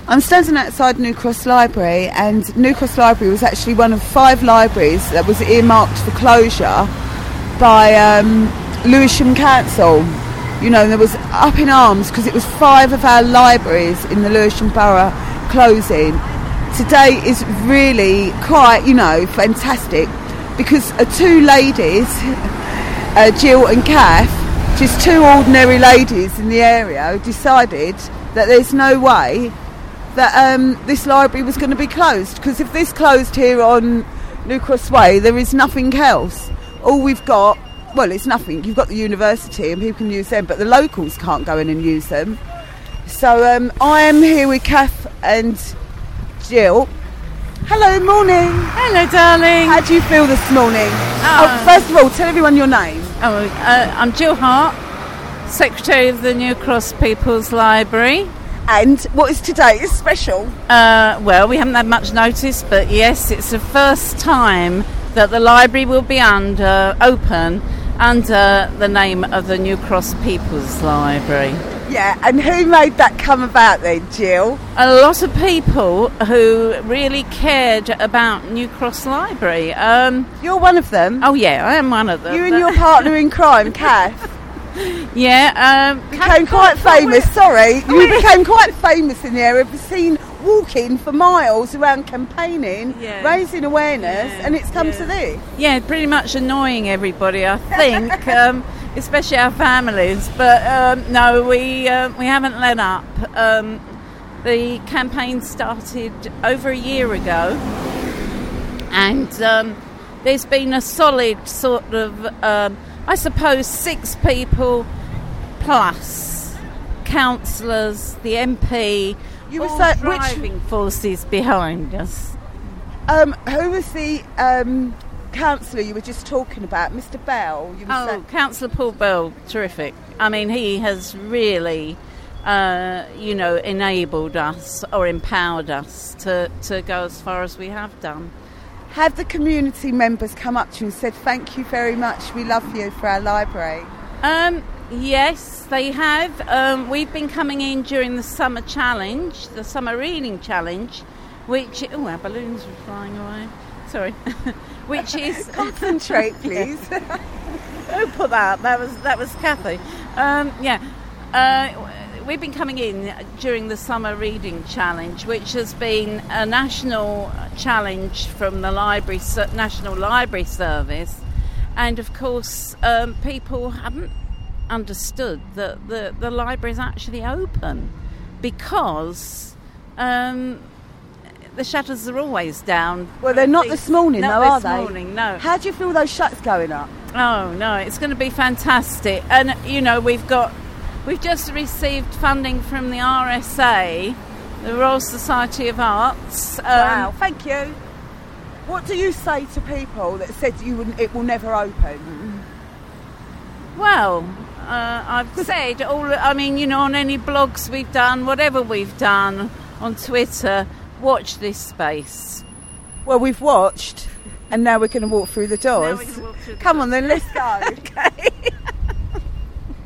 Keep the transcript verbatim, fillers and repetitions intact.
I'm standing outside New Cross Library, and New Cross Library was actually one of five libraries that was earmarked for closure by um, Lewisham Council. You know, there was up in arms because it was five of our libraries in the Lewisham Borough closing. Today is really quite, you know, fantastic because uh, two ladies, uh, Jill and Kath, just two ordinary ladies in the area, decided that there's no way that um, this library was going to be closed, because if this closed here on New Cross Way, there is nothing else. All we've got, well, it's nothing. You've got the university and people can use them, but the locals can't go in and use them. So um, I am here with Kath and Jill. Hello, morning. Hello, darling. How do you feel this morning? Oh, oh first of all, tell everyone your name. Oh, uh, I'm Jill Hart, Secretary of the New Cross People's Library. And what is today's special? Uh, well, we haven't had much notice, but yes, it's the first time that the library will be under open under the name of the New Cross People's Library. Yeah, and who made that come about then, Jill? A lot of people who really cared about New Cross Library. Um, You're one of them? Oh, yeah, I am one of them. You and your partner in crime, Kath. Yeah, um, became quite famous. Sorry, you became quite famous in the area. We've seen walking for miles around campaigning, yeah. raising awareness, yeah. and it's come yeah. to this. Yeah, pretty much annoying everybody, I think, um, especially our families. But um, no, we uh, we haven't let up. Um, the campaign started over a year ago, and um, there's been a solid sort of. Um, I suppose six people plus councillors, the M P, you were all so, driving which, forces behind us. Um, who was the um, councillor you were just talking about, Mister Bell? You were oh, saying- Councillor Paul Bell, terrific. I mean, he has really, uh, you know, enabled us or empowered us to, to go as far as we have done. Have the community members come up to you and said, thank you very much, we love you for our library? Um, yes, they have. Um, we've been coming in during the summer challenge, the summer reading challenge, which... Oh, our balloons were flying away. Sorry. Which is... Concentrate, please. Don't put that. That was, that was Kathy. Um, yeah. Uh, We've been coming in during the Summer Reading Challenge, which has been a national challenge from the library, National Library Service. And, of course, um, people haven't understood that the, the library is actually open because um, the shutters are always down. Well, they're not this morning, not though, are this they? morning, no. How do you feel those shutters going up? Oh, no, it's going to be fantastic. And, you know, we've got... We've just received funding from the R S A, the Royal Society of Arts. Um, wow, thank you. What do you say to people that said you wouldn't, it will never open? Well, uh, I've said all. I mean, you know, on any blogs we've done, whatever we've done on Twitter, watch this space. Well, we've watched, and now we're going to walk through the doors. Now we can walk through the Come doors. on, then let's go. Okay.